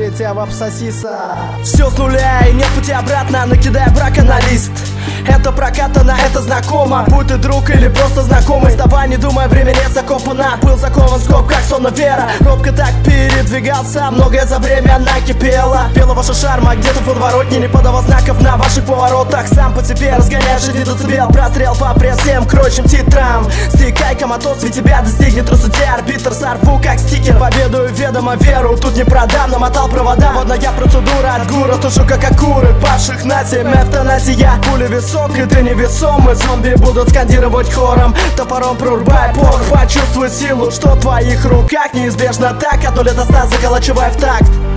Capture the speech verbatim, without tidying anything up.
третьего абсцисса. Все с нуля и нет пути обратно, накидая брака на лист. Это прокатано, это знакомо. Будь ты друг или просто знакомый, вставай, не думай, время не закопано. Был закован скоб, как сонна вера. Робко так передвигался, многое за время накипело. Пела ваша шарма где-то в подворотне, не подавал знаков на ваших поворотах. Сам по тебе разгоняешь и децибел, прострел по всем крочим титрам. Стекай, коматоз, ведь тебя достигнет трусоте. Арбитр сорву, как стикер, победу и ведомо веру. Тут не продам, намотал провода, водная процедура от гура. Тушу как акуры, павших на семь, эвтаназия. Пуля висок, и ты невесомый. Зомби будут скандировать хором, топором прорубай порох. Почувствуй силу, что в твоих руках. Неизбежно так, от нуля до ста заколачивай в такт.